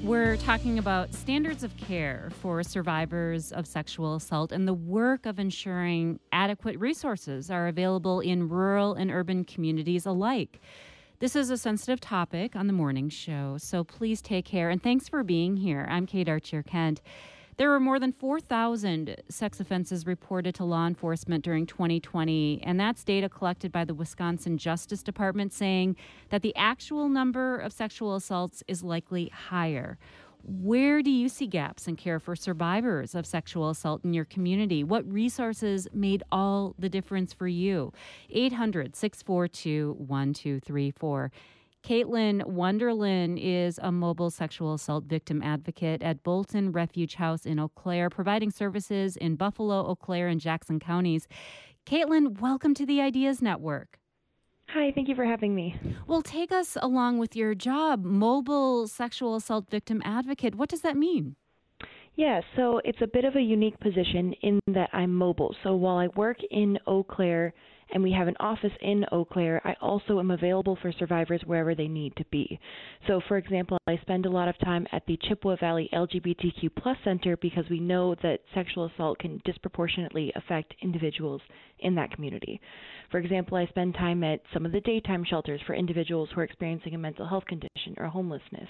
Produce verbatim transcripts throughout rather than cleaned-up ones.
We're talking about standards of care for survivors of sexual assault and the work of ensuring adequate resources are available in rural and urban communities alike. This is a sensitive topic on the morning show, so please take care. And thanks for being here. I'm Kate Archer-Kent. There were more than four thousand sex offenses reported to law enforcement during twenty twenty, and that's data collected by the Wisconsin Justice Department saying that the actual number of sexual assaults is likely higher. Where do you see gaps in care for survivors of sexual assault in your community? What resources made all the difference for you? eight hundred, six four two, one two three four. Caitlin Wunderlin is a mobile sexual assault victim advocate at Bolton Refuge House in Eau Claire, providing services in Buffalo, Eau Claire, and Jackson counties. Caitlin, welcome to the Ideas Network. Hi, thank you for having me. Well, take us along with your job, mobile sexual assault victim advocate. What does that mean? Yeah, so it's a bit of a unique position in that I'm mobile. So while I work in Eau Claire and we have an office in Eau Claire, I also am available for survivors wherever they need to be. So, for example, I spend a lot of time at the Chippewa Valley L G B T Q plus Center because we know that sexual assault can disproportionately affect individuals in that community. For example, I spend time at some of the daytime shelters for individuals who are experiencing a mental health condition or homelessness,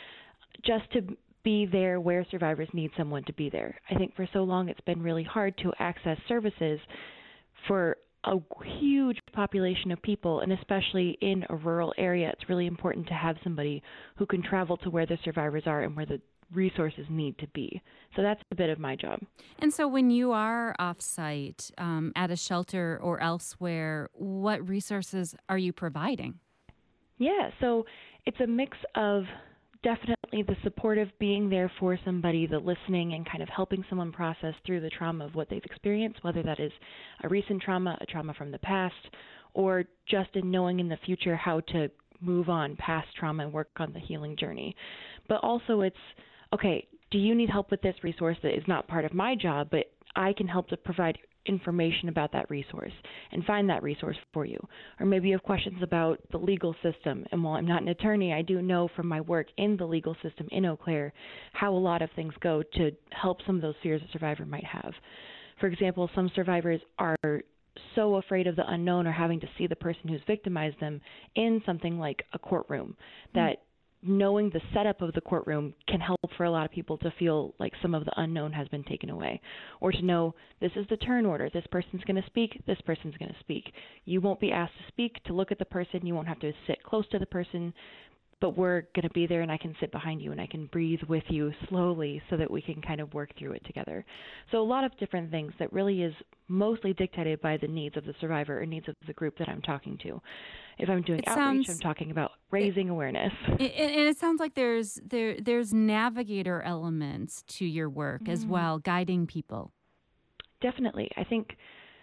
just to be there where survivors need someone to be there. I think for so long it's been really hard to access services for a huge population of people, and especially in a rural area, it's really important to have somebody who can travel to where the survivors are and where the resources need to be. So that's a bit of my job. And so when you are off-site um, at a shelter or elsewhere, what resources are you providing? Yeah, so it's a mix of definitely the supportive being there for somebody, the listening and kind of helping someone process through the trauma of what they've experienced, whether that is a recent trauma, a trauma from the past, or just in knowing in the future how to move on past trauma and work on the healing journey. But also it's, okay, do you need help with this resource that is not part of my job, but I can help to provide information about that resource and find that resource for you. Or maybe you have questions about the legal system. And while I'm not an attorney, I do know from my work in the legal system in Eau Claire how a lot of things go to help some of those fears a survivor might have. For example, some survivors are so afraid of the unknown or having to see the person who's victimized them in something like a courtroom that knowing the setup of the courtroom can help for a lot of people to feel like some of the unknown has been taken away, or to know this is the turn order. This person's going to speak. This person's going to speak. You won't be asked to speak, to look at the person. You won't have to sit close to the person, but we're going to be there and I can sit behind you and I can breathe with you slowly so that we can kind of work through it together. So a lot of different things that really is mostly dictated by the needs of the survivor or needs of the group that I'm talking to. If I'm doing It outreach, sounds- I'm talking about raising awareness. And and it sounds like there's there there's navigator elements to your work as well, guiding people. Definitely. I think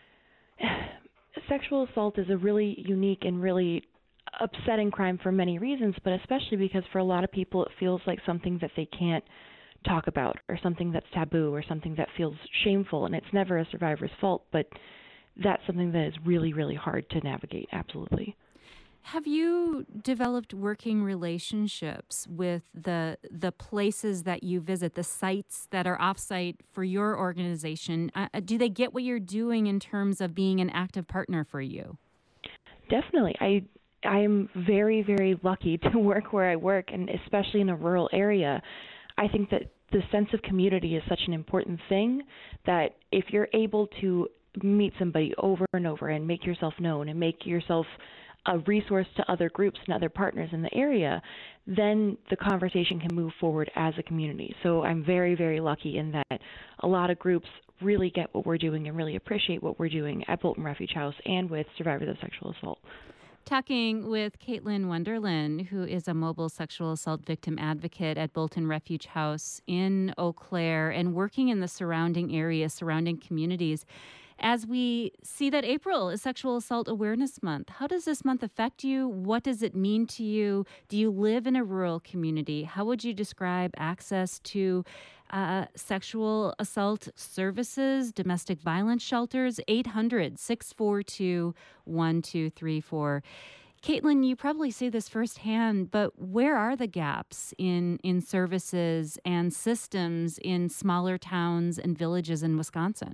sexual assault is a really unique and really upsetting crime for many reasons, but especially because for a lot of people it feels like something that they can't talk about or something that's taboo or something that feels shameful, and it's never a survivor's fault, but that's something that is really, really hard to navigate, absolutely. Have you developed working relationships with the the places that you visit, the sites that are offsite for your organization? Uh, do they get what you're doing in terms of being an active partner for you? Definitely. I I am very, very lucky to work where I work, and especially in a rural area. I think that the sense of community is such an important thing that if you're able to meet somebody over and over and make yourself known and make yourself a resource to other groups and other partners in the area, then the conversation can move forward as a community. So I'm very, very lucky in that a lot of groups really get what we're doing and really appreciate what we're doing at Bolton Refuge House and with survivors of sexual assault. Talking with Caitlin Wunderlin, who is a mobile sexual assault victim advocate at Bolton Refuge House in Eau Claire and working in the surrounding area, surrounding communities. As we see that April is Sexual Assault Awareness Month, how does this month affect you? What does it mean to you? Do you live in a rural community? How would you describe access to uh, sexual assault services, domestic violence shelters? eight hundred, six four two, one two three four. Caitlin, you probably see this firsthand, but where are the gaps in, in services and systems in smaller towns and villages in Wisconsin?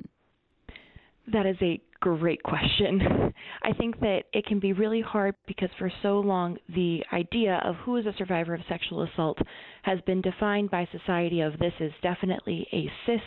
That is a great question. I think that it can be really hard because for so long the idea of who is a survivor of sexual assault has been defined by society of this is definitely a cis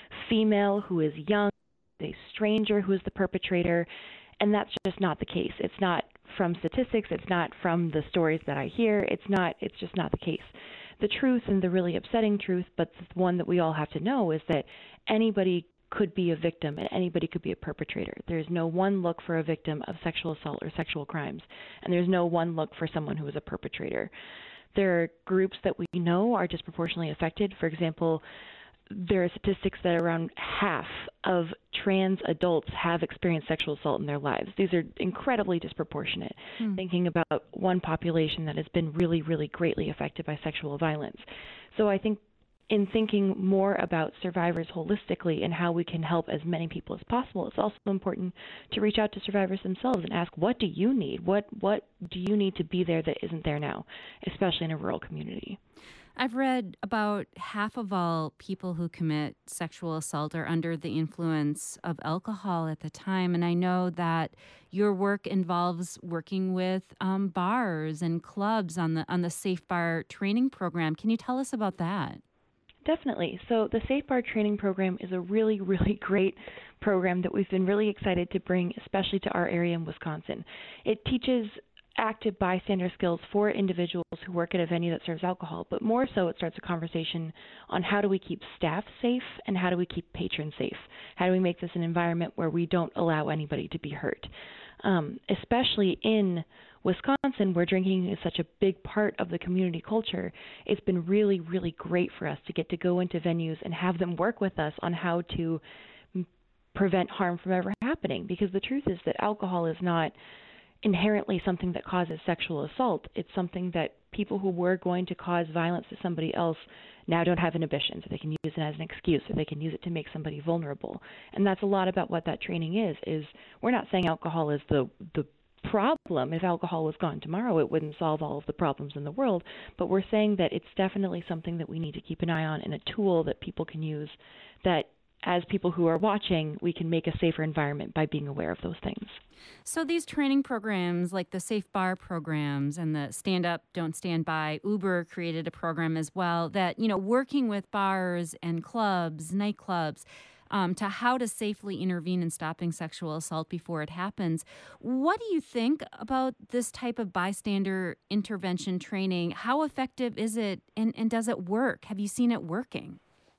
female who is young, a stranger who is the perpetrator, and that's just not the case. It's not from statistics, it's not from the stories that I hear, it's not it's just not the case. The truth, and the really upsetting truth, but the one that we all have to know, is that anybody could be a victim and anybody could be a perpetrator. There's no one look for a victim of sexual assault or sexual crimes, and there's no one look for someone who is a perpetrator. There are groups that we know are disproportionately affected. For example, there are statistics that around half of trans adults have experienced sexual assault in their lives. These are incredibly disproportionate, hmm. thinking about one population that has been really, really greatly affected by sexual violence. So I think in thinking more about survivors holistically and how we can help as many people as possible, it's also important to reach out to survivors themselves and ask, what do you need? What what do you need to be there that isn't there now, especially in a rural community? I've read about half of all people who commit sexual assault are under the influence of alcohol at the time. And I know that your work involves working with um, bars and clubs on the on the Safe Bar training program. Can you tell us about that? Definitely. So the Safe Bar training program is a really, really great program that we've been really excited to bring, especially to our area in Wisconsin. It teaches active bystander skills for individuals who work at a venue that serves alcohol, but more so it starts a conversation on how do we keep staff safe and how do we keep patrons safe? How do we make this an environment where we don't allow anybody to be hurt? Um, especially in Wisconsin, where drinking is such a big part of the community culture, it's been really, really great for us to get to go into venues and have them work with us on how to m- prevent harm from ever happening. Because the truth is that alcohol is not inherently something that causes sexual assault. It's something that people who were going to cause violence to somebody else now don't have inhibitions, or they can use it as an excuse, or they can use it to make somebody vulnerable. And that's a lot about what that training is, is we're not saying alcohol is the the problem. If alcohol was gone tomorrow, it wouldn't solve all of the problems in the world, but we're saying that it's definitely something that we need to keep an eye on and a tool that people can use, that as people who are watching, we can make a safer environment by being aware of those things. So these training programs like the Safe Bar programs and the Stand Up, Don't Stand By, Uber created a program as well that, you know, working with bars and clubs, nightclubs, Um, to how to safely intervene in stopping sexual assault before it happens. What do you think about this type of bystander intervention training? How effective is it, and, and does it work? Have you seen it working?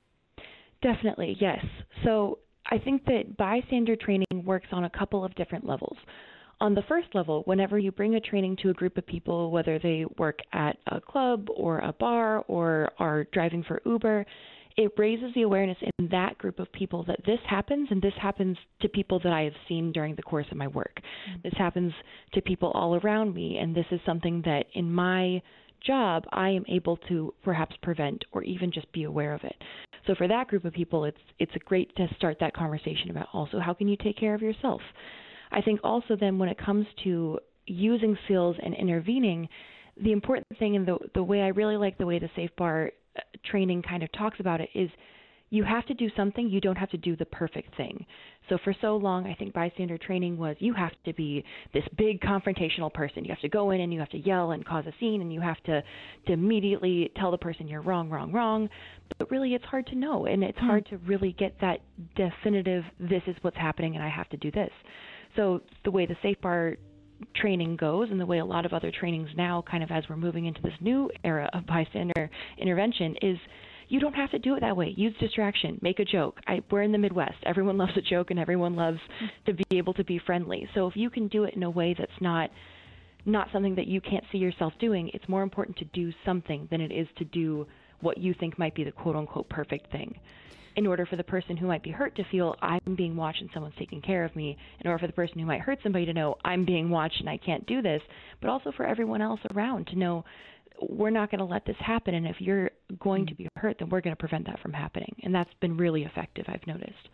Definitely, yes. So I think that bystander training works on a couple of different levels. On the first level, whenever you bring a training to a group of people, whether they work at a club or a bar or are driving for Uber, it raises the awareness in that group of people that this happens, and this happens to people that I have seen during the course of my work. Mm-hmm. This happens to people all around me, and this is something that in my job I am able to perhaps prevent or even just be aware of it. So for that group of people, it's it's great to start that conversation about also how can you take care of yourself. I think also then when it comes to using skills and intervening, the important thing and the the way I really like the way the Safe Bar training kind of talks about it is you have to do something, you don't have to do the perfect thing. So for so long, I think bystander training was you have to be this big confrontational person. You have to go in and you have to yell and cause a scene, and you have to, to immediately tell the person you're wrong, wrong, wrong. But really it's hard to know, and it's hard to really get that definitive, this is what's happening and I have to do this. So the way the Safe Bar training goes, and the way a lot of other trainings now, kind of as we're moving into this new era of bystander intervention, is you don't have to do it that way. Use distraction. Make a joke. I, we're in the Midwest. Everyone loves a joke, and everyone loves to be able to be friendly. So if you can do it in a way that's not not something that you can't see yourself doing, it's more important to do something than it is to do what you think might be the quote-unquote perfect thing. In order for the person who might be hurt to feel I'm being watched and someone's taking care of me, in order for the person who might hurt somebody to know I'm being watched and I can't do this, but also for everyone else around to know we're not going to let this happen, and if you're going to be hurt, then we're going to prevent that from happening. And that's been really effective, I've noticed.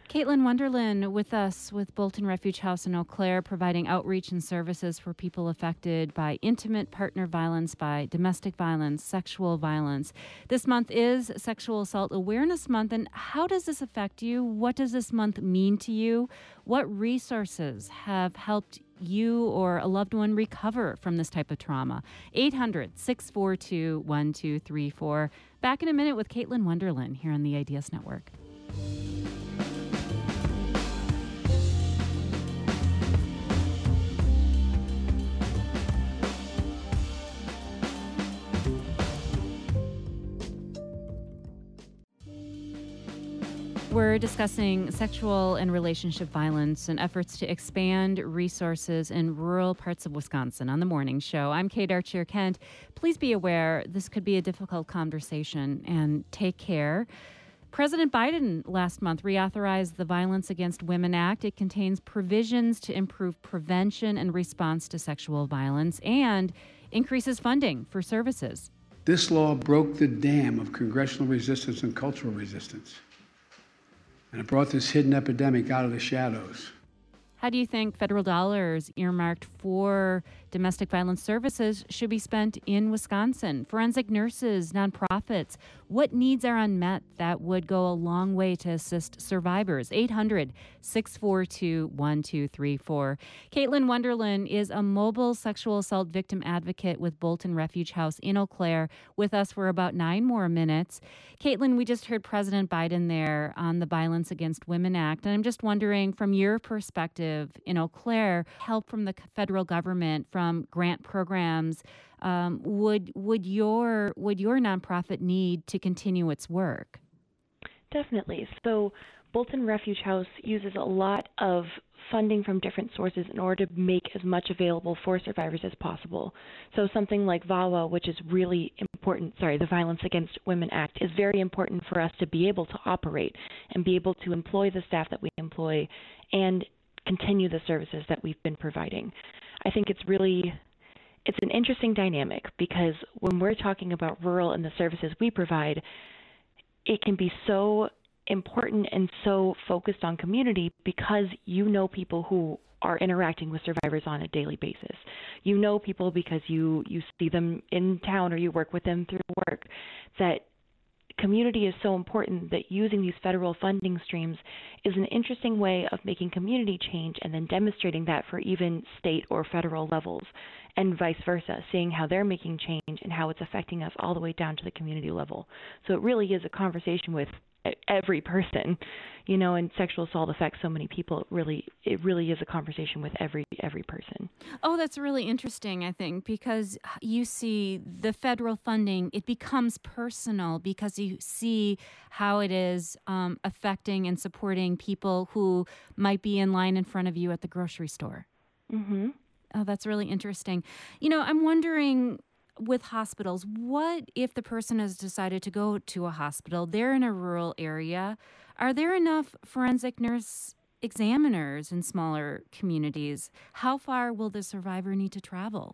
Caitlin Wonderlin with us with Bolton Refuge House in Eau Claire, providing outreach and services for people affected by intimate partner violence, by domestic violence, sexual violence. This month is Sexual Assault Awareness Month. And how does this affect you? What does this month mean to you? What resources have helped you or a loved one recover from this type of trauma? eight hundred, six four two, one two three four. Back in a minute with Caitlin Wonderlin here on the I D S Network. We're discussing sexual and relationship violence and efforts to expand resources in rural parts of Wisconsin on the morning show. I'm Kate Archer Kent. Please be aware this could be a difficult conversation, and take care. President Biden last month reauthorized the Violence Against Women Act. It contains provisions to improve prevention and response to sexual violence and increases funding for services. This law broke the dam of congressional resistance and cultural resistance. And it brought this hidden epidemic out of the shadows. How do you think federal dollars earmarked for domestic violence services should be spent in Wisconsin? Forensic nurses, nonprofits, what needs are unmet that would go a long way to assist survivors? eight hundred, six four two, one two three four. Caitlin Wonderlin is a mobile sexual assault victim advocate with Bolton Refuge House in Eau Claire, with us for about nine more minutes. Caitlin, we just heard President Biden there on the Violence Against Women Act, and I'm just wondering, from your perspective in Eau Claire, help from the federal government, from grant programs, um, would would your would your nonprofit need to continue its work? Definitely. So Bolton Refuge House uses a lot of funding from different sources in order to make as much available for survivors as possible. So something like VAWA, which is really important, sorry, the Violence Against Women Act, is very important for us to be able to operate and be able to employ the staff that we employ and continue the services that we've been providing. I think it's really, it's an interesting dynamic, because when we're talking about rural and the services we provide, it can be so important and so focused on community because you know people who are interacting with survivors on a daily basis. You know people because you, you see them in town or you work with them through work. That community is so important that using these federal funding streams is an interesting way of making community change and then demonstrating that for even state or federal levels, and vice versa, seeing how they're making change and how it's affecting us all the way down to the community level. So it really is a conversation with every person, you know, and sexual assault affects so many people. It really, it really is a conversation with every every person. Oh, that's really interesting, I think, because you see the federal funding, it becomes personal because you see how it is um, affecting and supporting people who might be in line in front of you at the grocery store. Mm-hmm. Oh, that's really interesting. You know, I'm wondering, with hospitals, what if the person has decided to go to a hospital, they're in a rural area, are there enough forensic nurse examiners in smaller communities? How far will the survivor need to travel?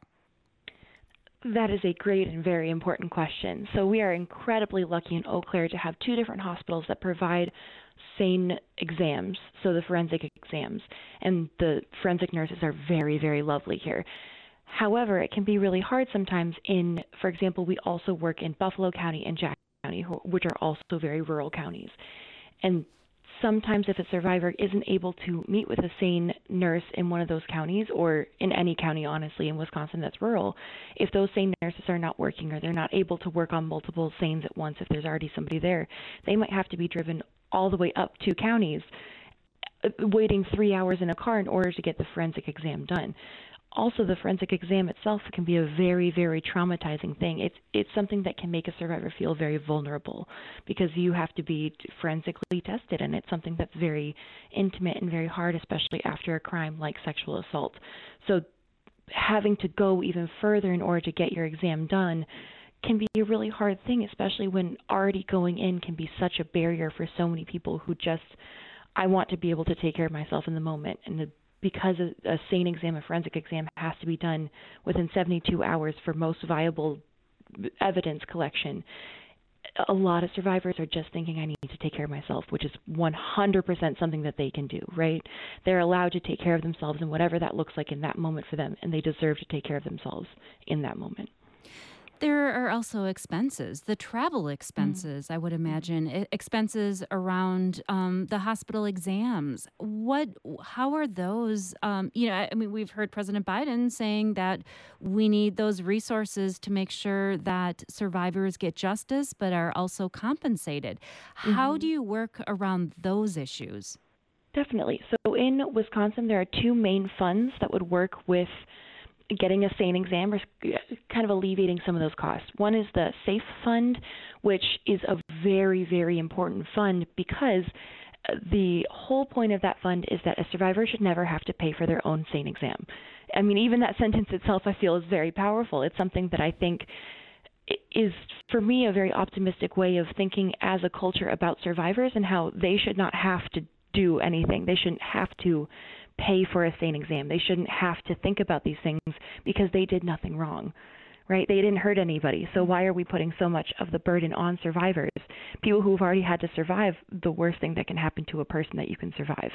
That is a great and very important question. So we are incredibly lucky in Eau Claire to have two different hospitals that provide SANE exams, so the forensic exams, and the forensic nurses are very, very lovely here. However, it can be really hard sometimes in, for example, we also work in Buffalo County and Jackson County, which are also very rural counties. And sometimes if a survivor isn't able to meet with a SANE nurse in one of those counties, or in any county, honestly, in Wisconsin that's rural, if those SANE nurses are not working or they're not able to work on multiple SANEs at once, if there's already somebody there, they might have to be driven all the way up two counties, waiting three hours in a car in order to get the forensic exam done. Also, the forensic exam itself can be a very, very traumatizing thing. It's it's something that can make a survivor feel very vulnerable because you have to be forensically tested, and it's something that's very intimate and very hard, especially after a crime like sexual assault. So having to go even further in order to get your exam done can be a really hard thing, especially when already going in can be such a barrier for so many people who just, I want to be able to take care of myself in the moment. And the because a, a SANE exam, a forensic exam, has to be done within seventy-two hours for most viable evidence collection, a lot of survivors are just thinking, I need to take care of myself, which is one hundred percent something that they can do, right? They're allowed to take care of themselves and whatever that looks like in that moment for them, and they deserve to take care of themselves in that moment. There are also expenses, the travel expenses, mm. I would imagine, I- expenses around um, the hospital exams. What, how are those, um, you know, I mean, we've heard President Biden saying that we need those resources to make sure that survivors get justice, but are also compensated. Mm-hmm. How do you work around those issues? Definitely. So in Wisconsin, there are two main funds that would work with getting a SANE exam or kind of alleviating some of those costs. One is the SAFE Fund, which is a very, very important fund because the whole point of that fund is that a survivor should never have to pay for their own SANE exam. I mean, even that sentence itself, I feel, is very powerful. It's something that I think is, for me, a very optimistic way of thinking as a culture about survivors and how they should not have to do anything. They shouldn't have to pay for a SANE exam. They shouldn't have to think about these things because they did nothing wrong, right? They didn't hurt anybody. So why are we putting so much of the burden on survivors, people who've already had to survive the worst thing that can happen to a person that you can survive?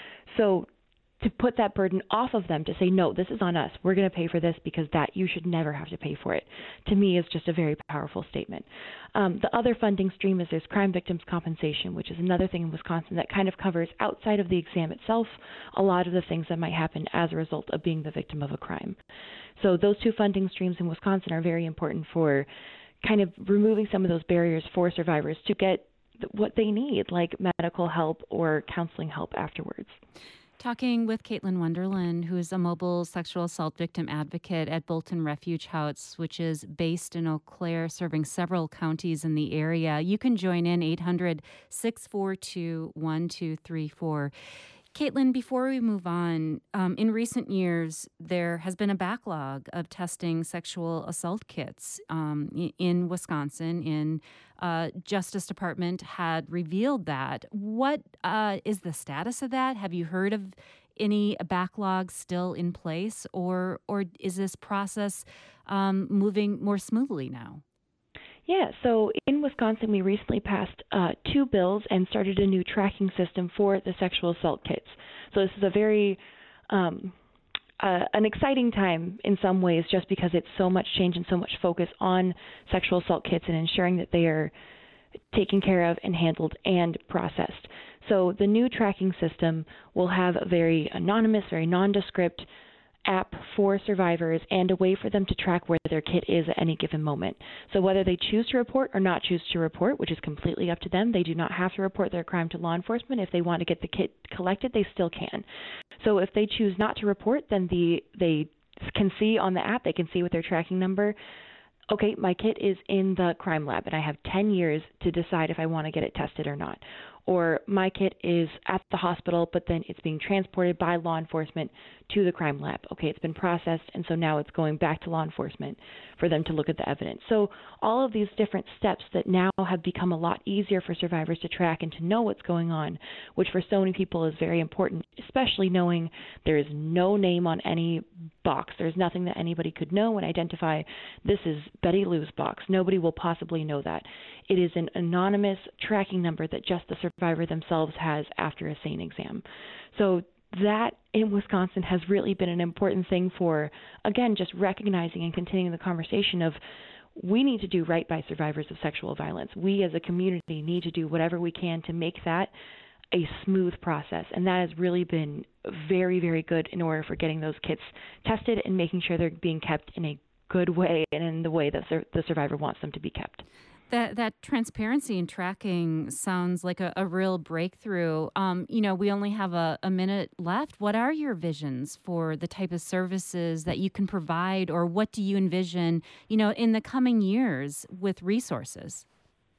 So to put that burden off of them, to say, no, this is on us. We're going to pay for this because that you should never have to pay for it, to me is just a very powerful statement. Um, the other funding stream is there's crime victims compensation, which is another thing in Wisconsin that kind of covers outside of the exam itself a lot of the things that might happen as a result of being the victim of a crime. So those two funding streams in Wisconsin are very important for kind of removing some of those barriers for survivors to get what they need, like medical help or counseling help afterwards. Talking with Caitlin Wonderland, who is a mobile sexual assault victim advocate at Bolton Refuge House, which is based in Eau Claire, serving several counties in the area. You can join in eight hundred, six four two, one two three four. Caitlin, before we move on, um, in recent years, there has been a backlog of testing sexual assault kits um, in Wisconsin. In uh, Justice Department had revealed that. What uh, is the status of that? Have you heard of any backlog still in place, or or is this process um, moving more smoothly now? Yeah, so in Wisconsin, we recently passed uh, two bills and started a new tracking system for the sexual assault kits. So this is a very um, uh, an exciting time in some ways, just because it's so much change and so much focus on sexual assault kits and ensuring that they are taken care of and handled and processed. So the new tracking system will have a very anonymous, very nondescript app for survivors and a way for them to track where their kit is at any given moment. So whether they choose to report or not choose to report, which is completely up to them, they do not have to report their crime to law enforcement. If they want to get the kit collected, they still can. So if they choose not to report, then the they can see on the app, they can see with their tracking number, okay, my kit is in the crime lab and I have ten years to decide if I want to get it tested or not. Or my kit is at the hospital, but then it's being transported by law enforcement to the crime lab. Okay, it's been processed, and so now it's going back to law enforcement for them to look at the evidence. So all of these different steps that now have become a lot easier for survivors to track and to know what's going on, which for so many people is very important, especially knowing there is no name on any box. There's nothing that anybody could know and identify, this is Betty Lou's box. Nobody will possibly know that. It is an anonymous tracking number that just the survivor themselves has after a SANE exam. So that in Wisconsin has really been an important thing for, again, just recognizing and continuing the conversation of we need to do right by survivors of sexual violence. We as a community need to do whatever we can to make that a smooth process. And that has really been very, very good in order for getting those kits tested and making sure they're being kept in a good way and in the way that the survivor wants them to be kept. That that transparency and tracking sounds like a, a real breakthrough. Um, you know, we only have a, a minute left. What are your visions for the type of services that you can provide, or what do you envision, you know, in the coming years with resources?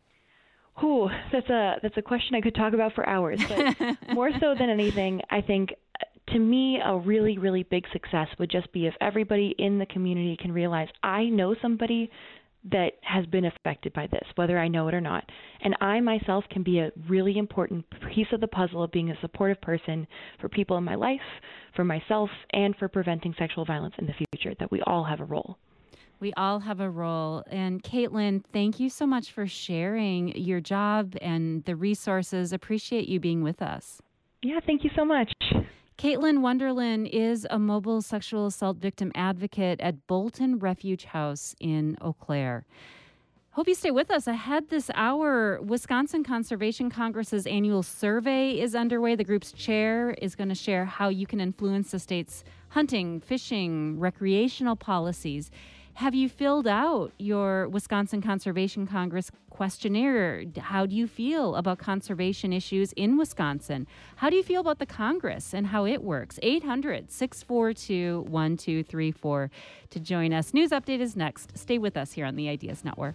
Oh, that's a that's a question I could talk about for hours. But more so than anything, I think to me, a really, really big success would just be if everybody in the community can realize, I know somebody that has been affected by this, whether I know it or not. And I myself can be a really important piece of the puzzle of being a supportive person for people in my life, for myself, and for preventing sexual violence in the future, that we all have a role. We all have a role. And Caitlin, thank you so much for sharing your job and the resources. Appreciate you being with us. Yeah, thank you so much. Caitlin Wunderlin is a mobile sexual assault victim advocate at Bolton Refuge House in Eau Claire. Hope you stay with us. Ahead this hour, Wisconsin Conservation Congress's annual survey is underway. The group's chair is going to share how you can influence the state's hunting, fishing, recreational policies. Have you filled out your Wisconsin Conservation Congress questionnaire? How do you feel about conservation issues in Wisconsin? How do you feel about the Congress and how it works? eight hundred, six four two, one two three four to join us. News Update is next. Stay with us here on the Ideas Network.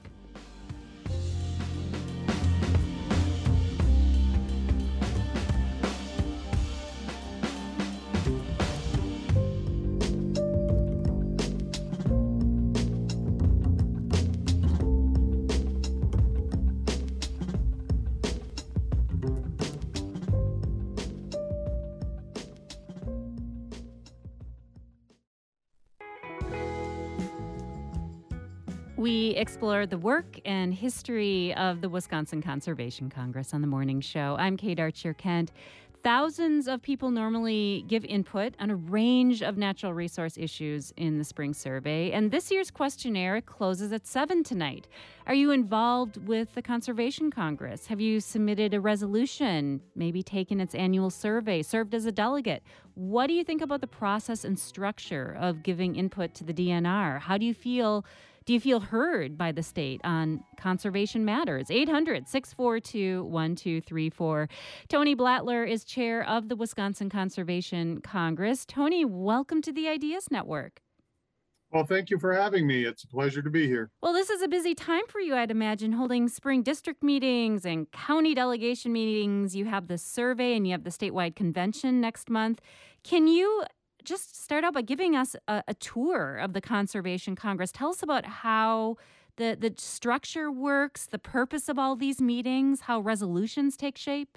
We explore the work and history of the Wisconsin Conservation Congress on the morning show. I'm Kate Archer-Kent. Thousands of people normally give input on a range of natural resource issues in the spring survey, and this year's questionnaire closes at seven tonight. Are you involved with the Conservation Congress? Have you submitted a resolution, maybe taken its annual survey, served as a delegate? What do you think about the process and structure of giving input to the D N R? How do you feel Do you feel heard by the state on conservation matters? eight hundred, six four two, one two three four. Tony Blattler is chair of the Wisconsin Conservation Congress. Tony, welcome to the Ideas Network. Well, thank you for having me. It's a pleasure to be here. Well, this is a busy time for you, I'd imagine, holding spring district meetings and county delegation meetings. You have the survey and you have the statewide convention next month. Can you just start out by giving us a, a tour of the Conservation Congress? Tell us about how the, the structure works, the purpose of all these meetings, how resolutions take shape.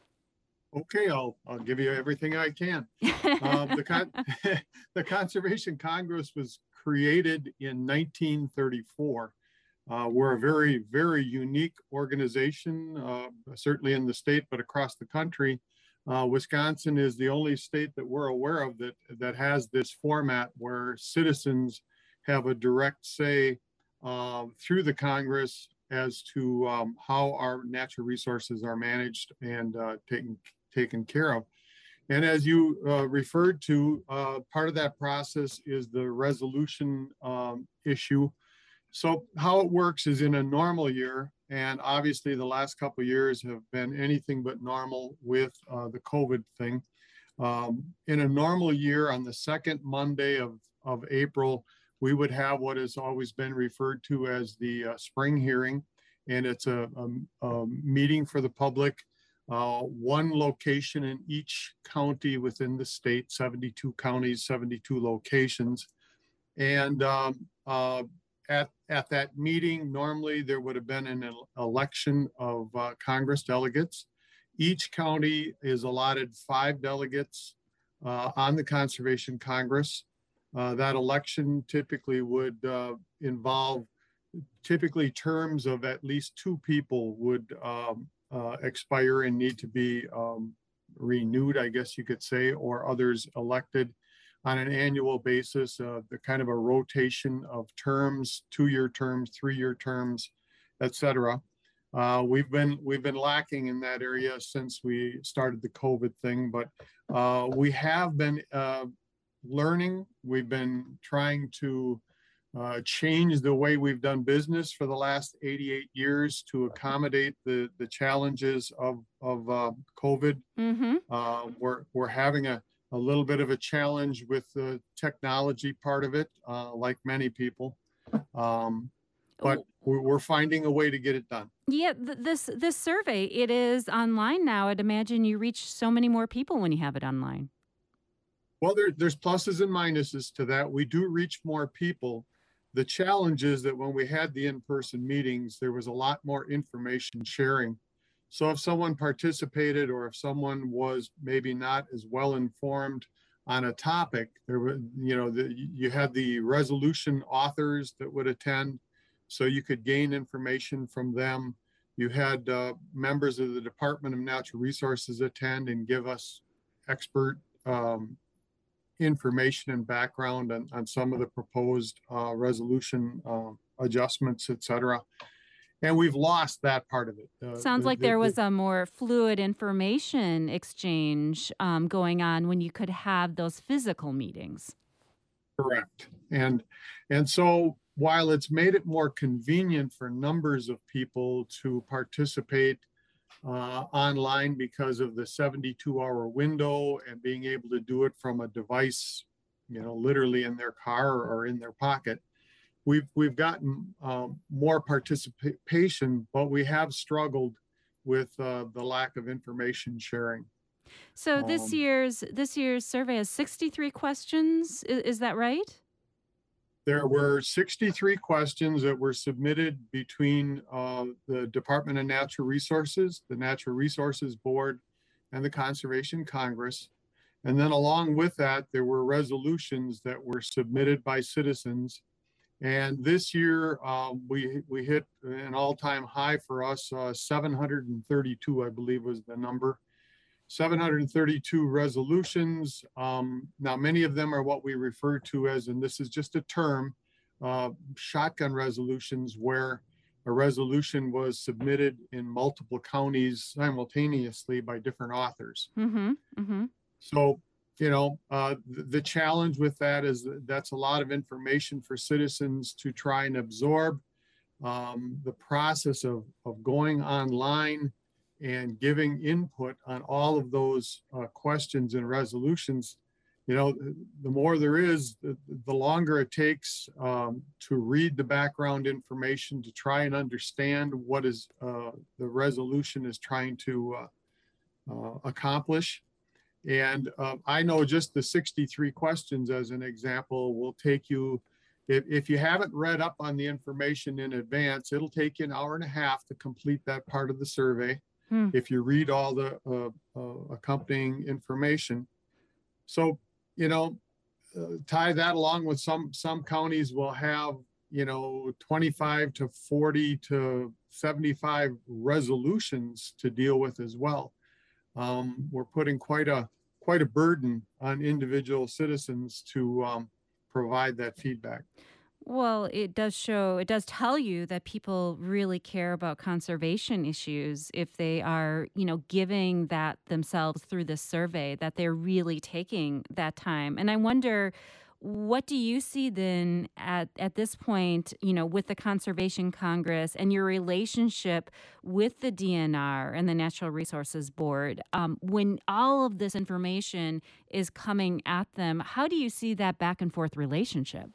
Okay, I'll I'll give you everything I can. um, the con- the Conservation Congress was created in nineteen thirty-four. Uh, we're a very, very unique organization, uh, certainly in the state, but across the country. Uh, Wisconsin is the only state that we're aware of that, that has this format where citizens have a direct say uh, through the Congress as to um, how our natural resources are managed and uh, taken, taken care of. And as you uh, referred to, uh, part of that process is the resolution um, issue. So how it works is in a normal year, and obviously the last couple of years have been anything but normal with uh, the COVID thing. Um, in a normal year, on the second Monday of, of April, we would have what has always been referred to as the uh, spring hearing. And it's a, a, a meeting for the public, uh, one location in each county within the state, seventy-two counties, seventy-two locations. And um, uh, At, at that meeting, normally there would have been an election of uh, Congress delegates. Each county is allotted five delegates uh, on the Conservation Congress. Uh, that election typically would uh, involve, typically terms of at least two people would um, uh, expire and need to be um, renewed, I guess you could say, or others elected on an annual basis, uh, the kind of a rotation of terms, two-year terms, three-year terms, et cetera. Uh, we've been we've been lacking in that area since we started the COVID thing, but uh, we have been uh, learning. We've been trying to uh, change the way we've done business for the last eighty-eight years to accommodate the the challenges of of uh, COVID. Mm-hmm. Uh, we're we're having a a little bit of a challenge with the technology part of it, uh, like many people. Um, but we're, we're finding a way to get it done. Yeah, th- this this survey, it is online now. I'd imagine you reach so many more people when you have it online. Well, there, there's pluses and minuses to that. We do reach more people. The challenge is that when we had the in-person meetings, there was a lot more information sharing. So if someone participated or if someone was maybe not as well informed, on a topic, there were, you know, the, you had the resolution authors that would attend, so you could gain information from them. You had uh, members of the Department of Natural Resources attend and give us expert um, information and background on, on some of the proposed uh, resolution uh, adjustments, et cetera. And we've lost that part of it. Uh, Sounds the, like the, there was the, a more fluid information exchange um, going on when you could have those physical meetings. Correct. And, and so while it's made it more convenient for numbers of people to participate uh, online because of the seventy-two hour window and being able to do it from a device, you know, literally in their car or in their pocket, we've we've gotten um, more participation, but we have struggled with uh, the lack of information sharing. So this Um, year's this year's survey has sixty-three questions. Is, is that right? There were sixty-three questions that were submitted between uh, the Department of Natural Resources, the Natural Resources Board, and the Conservation Congress. And then along with that, there were resolutions that were submitted by citizens. And this year, um, we, we hit an all-time high for us, uh, seven hundred thirty-two, I believe was the number. seven hundred thirty-two resolutions. Um, now, many of them are what we refer to as, and this is just a term, uh, shotgun resolutions, where a resolution was submitted in multiple counties simultaneously by different authors. Mm-hmm. Mm-hmm. So, you know, uh, the, the challenge with that is that that's a lot of information for citizens to try and absorb. Um, the process of, of going online and giving input on all of those uh, questions and resolutions, you know, the more there is, the, the longer it takes um, to read the background information, to try and understand what is uh, the resolution is trying to uh, uh, accomplish. And uh, I know just the sixty-three questions as an example will take you, if, if you haven't read up on the information in advance, it'll take you an hour and a half to complete that part of the survey. Hmm. If you read all the uh, uh, accompanying information. So, you know, uh, tie that along with some, some counties will have, you know, twenty-five to forty to seventy-five resolutions to deal with as well. Um, we're putting quite a, quite a burden on individual citizens to um, provide that feedback. Well, it does show, it does tell you that people really care about conservation issues if they are, you know, giving that themselves through this survey, that they're really taking that time. And I wonder, what do you see then at, at this point, you know, with the Conservation Congress and your relationship with the D N R and the Natural Resources Board, um, when all of this information is coming at them, how do you see that back and forth relationship?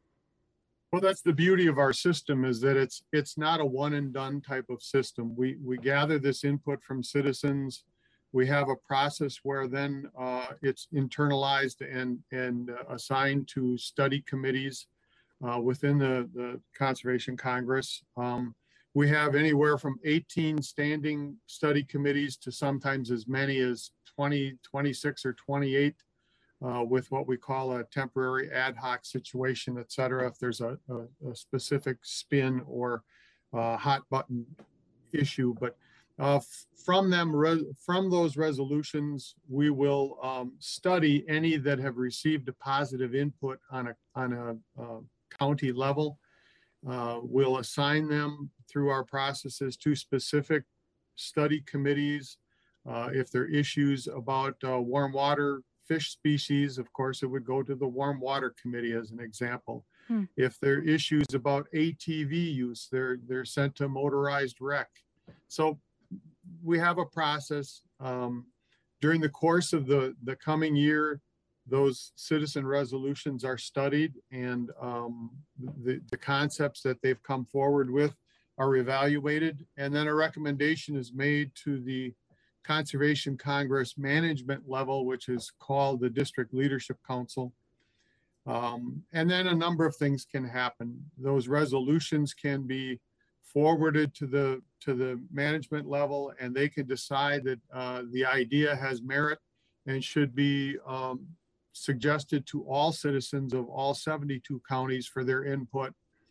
Well, that's the beauty of our system, is that it's it's not a one and done type of system. We we gather this input from citizens. We have a process where then uh, it's internalized and and uh, assigned to study committees uh, within the the Conservation Congress. Um, we have anywhere from eighteen standing study committees to sometimes as many as twenty, twenty-six, or twenty-eight. Uh, with what we call a temporary ad hoc situation, et cetera, if there's a, a, a specific spin or uh, hot button issue. But uh, from them, from those resolutions, we will um, study any that have received a positive input on a, on a uh, county level. Uh, we'll assign them through our processes to specific study committees. Uh, if there are issues about uh, warm water fish species, of course, it would go to the Warm Water Committee as an example. Hmm. If there are issues about A T V use, they're, they're sent to motorized rec. So we have a process. Um, during the course of the, the coming year, those citizen resolutions are studied, and um, the, the concepts that they've come forward with are evaluated, and then a recommendation is made to the Conservation Congress management level, which is called the District Leadership Council. Um, and then a number of things can happen. Those resolutions can be forwarded to the to the management level, and they can decide that uh, the idea has merit and should be um, suggested to all citizens of all seventy-two counties for their input.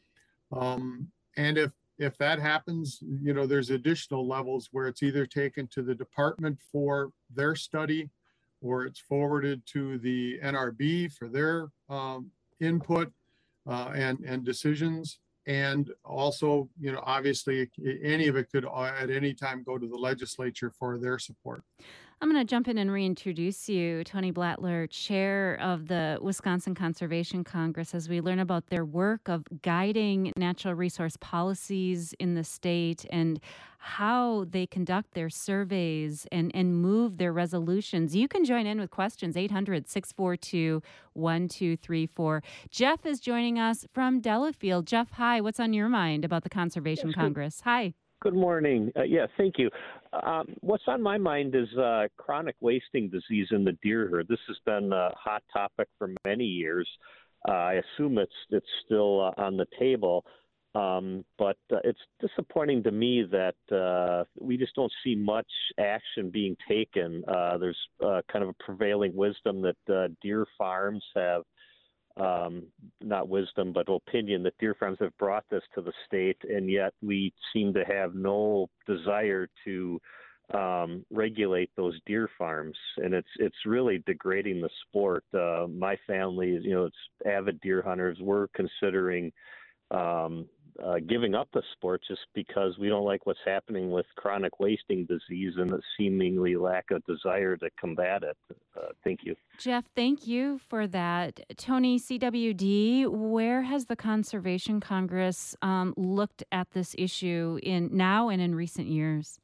Um, and if if that happens, you know, there's additional levels where it's either taken to the department for their study, or it's forwarded to the N R B for their um, input uh, and and decisions. And also, you know, obviously, any of it could at any time go to the legislature for their support. I'm going to jump in and reintroduce you, Tony Blattler, chair of the Wisconsin Conservation Congress, as we learn about their work of guiding natural resource policies in the state and how they conduct their surveys and, and move their resolutions. You can join in with questions, eight hundred, six four two, one two three four. Jeff is joining us from Delafield. Jeff, hi. What's on your mind about the Conservation yes, Congress? Hi. Good morning. Uh, yeah, thank you. Um, what's on my mind is uh, chronic wasting disease in the deer herd. This has been a hot topic for many years. Uh, I assume it's it's still uh, on the table, um, but uh, it's disappointing to me that uh, we just don't see much action being taken. Uh, there's uh, kind of a prevailing wisdom that uh, deer farms have Um, not wisdom, but opinion that deer farms have brought this to the state, and yet we seem to have no desire to um, regulate those deer farms, and it's it's really degrading the sport. Uh, my family, you know, it's avid deer hunters. We're considering um, uh, giving up the sport just because we don't like what's happening with chronic wasting disease and the seemingly lack of desire to combat it. Uh, thank you. Jeff, thank you for that. Tony, C W D, where has the Conservation Congress um, looked at this issue in now and in recent years?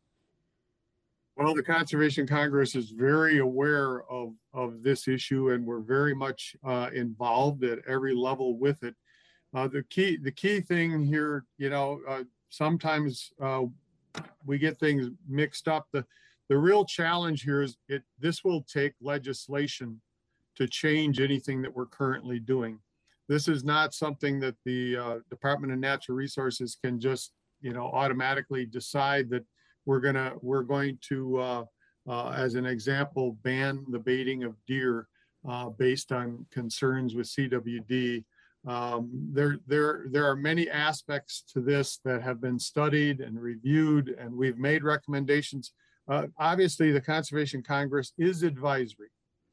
Well, the Conservation Congress is very aware of, of this issue, and we're very much uh, involved at every level with it. Uh, the key, the key thing here, you know, uh, sometimes uh, we get things mixed up. The the real challenge here is it. This will take legislation to change anything that we're currently doing. This is not something that the uh, Department of Natural Resources can just, you know, automatically decide that we're gonna we're going to, uh, uh, as an example, ban the baiting of deer uh, based on concerns with C W D. Um, there, there, there are many aspects to this that have been studied and reviewed, and we've made recommendations. Uh, obviously, the Conservation Congress is advisory.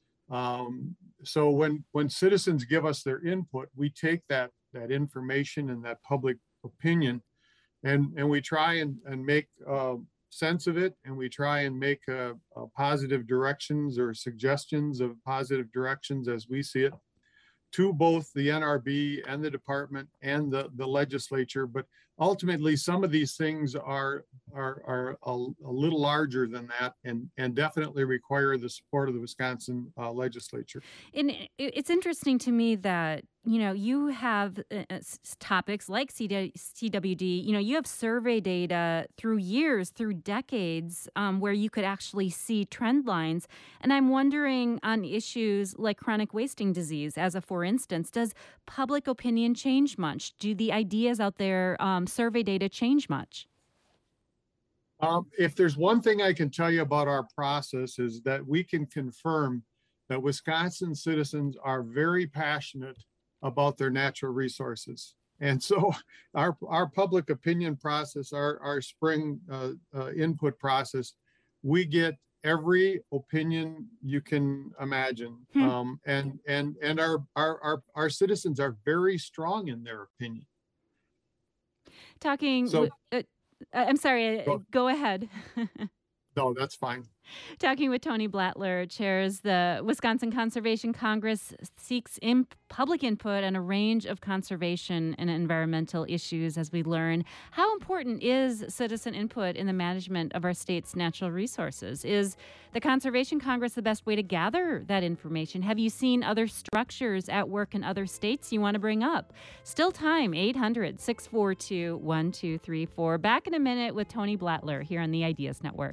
Um, so when when citizens give us their input, we take that that information and that public opinion, and and we try and and make uh, sense of it, and we try and make uh, uh, positive directions or suggestions of positive directions as we see it, to both the N R B and the department and the, the legislature. But ultimately, some of these things are are, are a, a little larger than that, and, and definitely require the support of the Wisconsin uh, legislature. And it's interesting to me that, you know, you have uh, topics like C W D, you know, you have survey data through years, through decades, um, where you could actually see trend lines. And I'm wondering on issues like chronic wasting disease, as a for instance, does public opinion change much? Do the ideas out there, um, survey data, change much? Um, if there's one thing I can tell you about our process is that we can confirm that Wisconsin citizens are very passionate about their natural resources. And so our, our public opinion process, our, our spring uh, uh, input process, we get every opinion you can imagine. Hmm. Um, and and, and our, our, our, our citizens are very strong in their opinion. Talking, so, uh, I'm sorry, go, go ahead. No, that's fine. Talking with Tony Blattler, chairs the Wisconsin Conservation Congress, seeks imp- public input on a range of conservation and environmental issues as we learn. How important is citizen input in the management of our state's natural resources? Is the Conservation Congress the best way to gather that information? Have you seen other structures at work in other states you want to bring up? Still time, eight hundred, six four two, one two three four. Back in a minute with Tony Blattler here on the Ideas Network.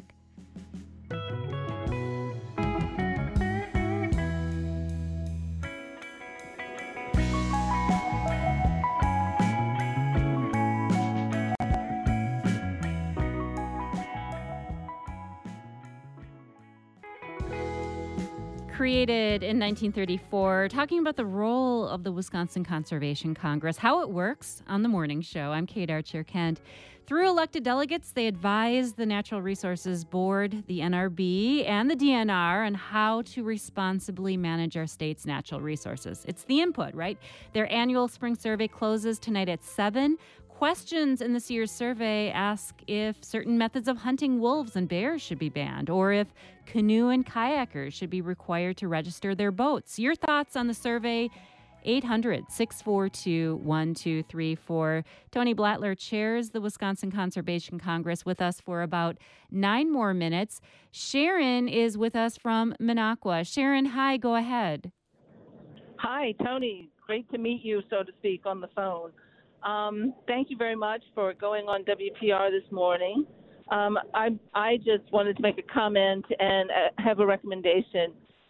created in nineteen thirty-four, talking about the role of the Wisconsin Conservation Congress, how it works on the morning show. I'm Kate Archer-Kent. Through elected delegates, they advise the Natural Resources Board, the N R B, and the D N R on how to responsibly manage our state's natural resources. It's the input, right? Their annual spring survey closes tonight at seven. Questions in this year's survey ask if certain methods of hunting wolves and bears should be banned, or if canoe and kayakers should be required to register their boats. Your thoughts on the survey? eight hundred, six four two, one two three four. Tony Blattler chairs the Wisconsin Conservation Congress with us for about nine more minutes. Sharon is with us from Minocqua. Sharon, hi, go ahead. Hi, Tony. Great to meet you, so to speak, on the phone. Um, thank you very much for going on W P R this morning. Um, I, I just wanted to make a comment and uh, have a recommendation.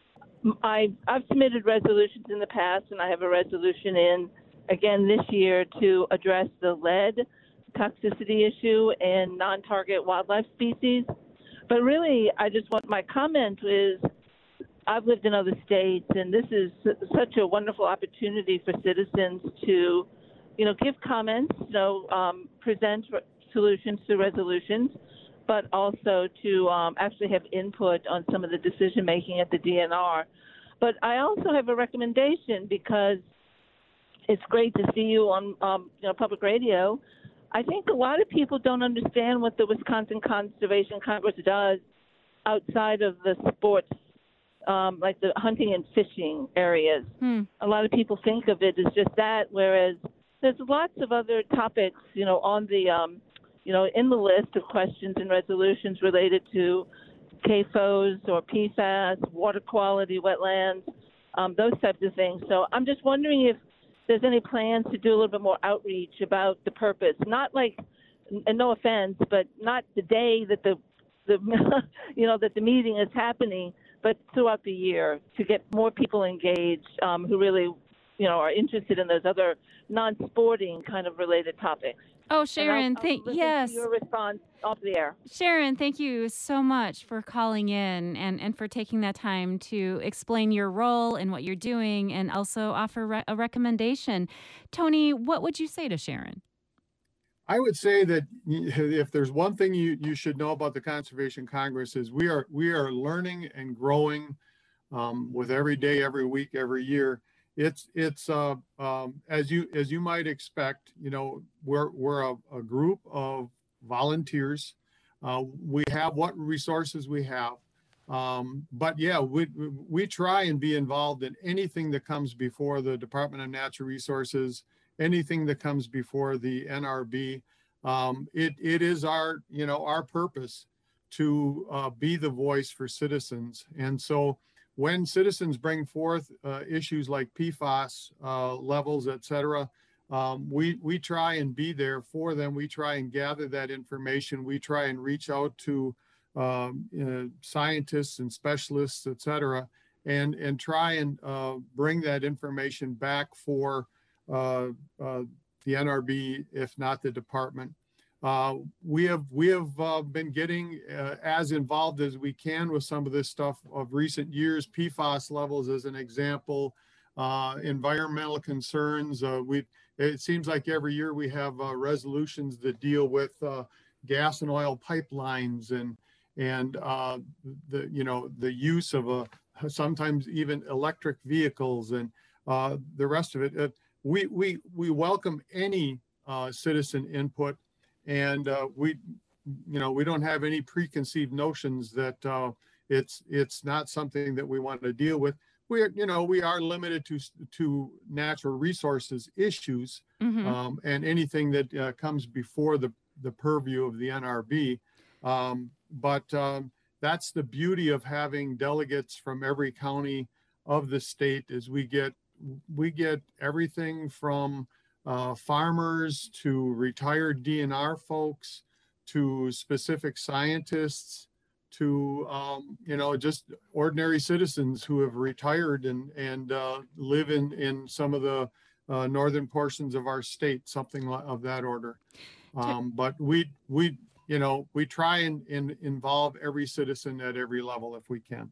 I, I've submitted resolutions in the past, and I have a resolution in again this year to address the lead toxicity issue in non-target wildlife species. But really, I just want my comment is I've lived in other states, and this is such a wonderful opportunity for citizens to, you know, give comments, you know, um, present re- solutions to resolutions, but also to um, actually have input on some of the decision making at the D N R. But I also have a recommendation because it's great to see you on um, you know, public radio. I think a lot of people don't understand what the Wisconsin Conservation Congress does outside of the sports, um, like the hunting and fishing areas. Hmm. A lot of people think of it as just that, whereas there's lots of other topics, you know, on the, um, you know, in the list of questions and resolutions related to K F O S or P FAS, water quality, wetlands, um, those types of things. So I'm just wondering if there's any plans to do a little bit more outreach about the purpose, not like, and no offense, but not the day that the, the you know, that the meeting is happening, but throughout the year to get more people engaged um, who really, you know, are interested in those other non-sporting kind of related topics. Oh, Sharon, thank yes. Your response off the air. Sharon, thank you so much for calling in and, and for taking that time to explain your role and what you're doing and also offer re- a recommendation. Tony, what would you say to Sharon? I would say that if there's one thing you, you should know about the Conservation Congress is we are we are learning and growing um, with every day, every week, every year. It's it's uh, um, as you as you might expect, you know, we're we're a, a group of volunteers. Uh, we have what resources we have, um, but yeah, we we try and be involved in anything that comes before the Department of Natural Resources, anything that comes before the N R B. Um, it it is our you know our purpose to uh, be the voice for citizens, and so. When citizens bring forth uh, issues like P FAS uh, levels, et cetera, um, we, we try and be there for them. We try and gather that information. We try and reach out to um, you know, scientists and specialists, et cetera, and, and try and uh, bring that information back for uh, uh, the N R B, if not the department. Uh, we have we have uh, been getting uh, as involved as we can with some of this stuff of recent years. P FAS levels, as an example, uh, environmental concerns. Uh, we it seems like every year we have uh, resolutions that deal with uh, gas and oil pipelines and and uh, the you know the use of a sometimes even electric vehicles and uh, the rest of it. Uh, we we we welcome any uh, citizen input. And uh, we, you know, we don't have any preconceived notions that uh, it's it's not something that we want to deal with. We're, you know, we are limited to to natural resources issues, mm-hmm. um, and anything that uh, comes before the the purview of the N R B. Um, but um, that's the beauty of having delegates from every county of the state. Is we get we get everything from Uh, farmers to retired D N R folks, to specific scientists, to, um, you know, just ordinary citizens who have retired and, and uh, live in, in some of the uh, northern portions of our state, something of that order. Um, but we, we, you know, we try and, and involve every citizen at every level if we can.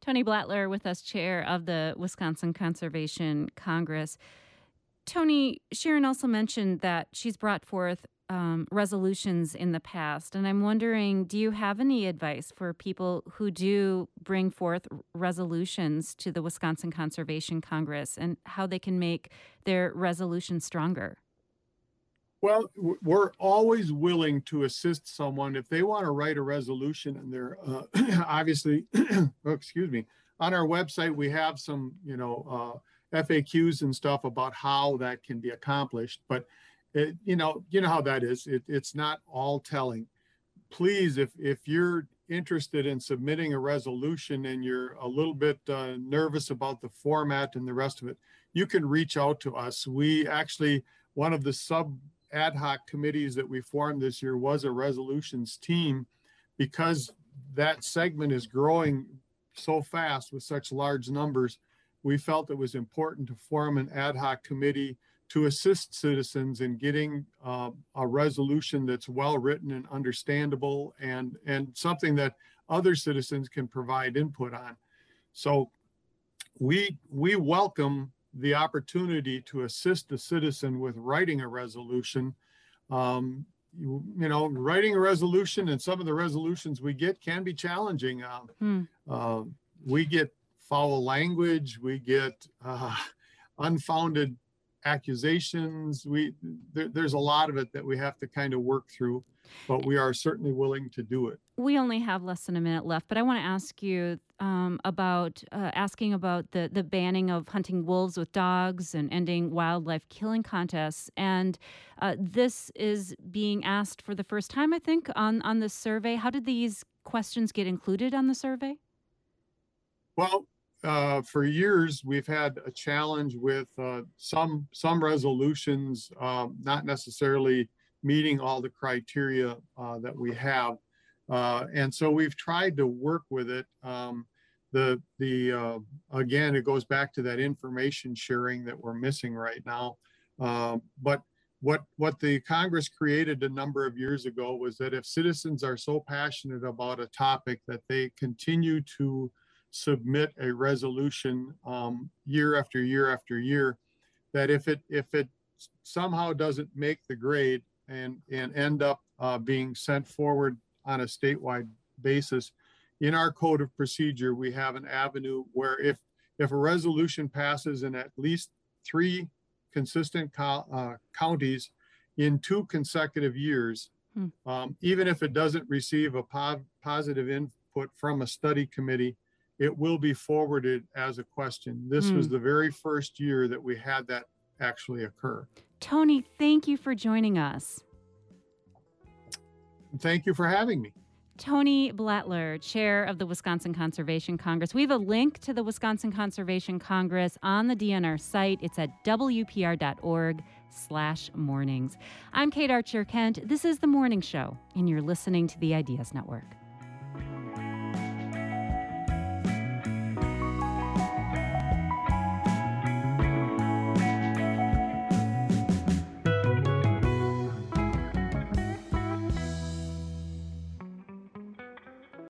Tony Blattler with us, chair of the Wisconsin Conservation Congress. Tony, Sharon also mentioned that she's brought forth um, resolutions in the past, and I'm wondering, do you have any advice for people who do bring forth resolutions to the Wisconsin Conservation Congress and how they can make their resolution stronger? Well, we're always willing to assist someone if they want to write a resolution, and they're uh, obviously, oh, excuse me, on our website we have some, you know, uh, F A Qs and stuff about how that can be accomplished. But it, you know, you know how that is. It, it's not all telling. Please, if if you're interested in submitting a resolution and you're a little bit uh, nervous about the format and the rest of it, you can reach out to us. We actually, one of the sub ad hoc committees that we formed this year was a resolutions team, because that segment is growing so fast with such large numbers. We felt it was important to form an ad hoc committee to assist citizens in getting uh, a resolution that's well written and understandable, and and something that other citizens can provide input on. So we we welcome the opportunity to assist a citizen with writing a resolution. Um, you, you know, writing a resolution, and some of the resolutions we get can be challenging. Um, hmm. uh, we get foul language, we get uh, unfounded accusations. We there, there's a lot of it that we have to kind of work through, but we are certainly willing to do it. We only have less than a minute left, but I want to ask you um, about uh, asking about the the banning of hunting wolves with dogs and ending wildlife killing contests. And uh, this is being asked for the first time, I think, on on this survey. How did these questions get included on the survey? Well, Uh, for years, we've had a challenge with uh, some some resolutions um, not necessarily meeting all the criteria uh, that we have, uh, and so we've tried to work with it. Um, the the uh, again, it goes back to that information sharing that we're missing right now. Uh, but what what the Congress created a number of years ago was that if citizens are so passionate about a topic that they continue to submit a resolution um, year after year after year, that if it if it somehow doesn't make the grade and and end up uh, being sent forward on a statewide basis, in our code of procedure we have an avenue where if if a resolution passes in at least three consistent co- uh, counties in two consecutive years, hmm. um, even if it doesn't receive a po- positive input from a study committee, it will be forwarded as a question. This mm. was the very first year that we had that actually occur. Tony, thank you for joining us. Thank you for having me. Tony Blattler, chair of the Wisconsin Conservation Congress. We have a link to the Wisconsin Conservation Congress on the D N R site. It's at W P R dot org slash mornings. I'm Kate Archer Kent. This is The Morning Show, and you're listening to the Ideas Network.